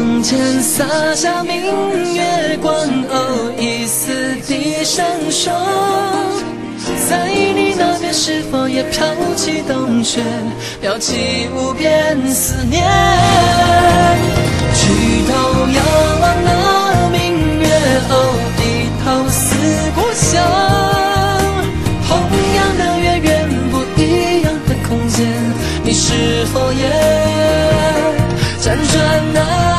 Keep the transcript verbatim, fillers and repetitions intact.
窗前洒下明月光，哦，一丝地闪烁。在你那边是否也飘起冬雪，飘起无边思念？举头遥望那明月，哦，低头思故乡。同样的月，圆不一样的空间，你是否也辗转难？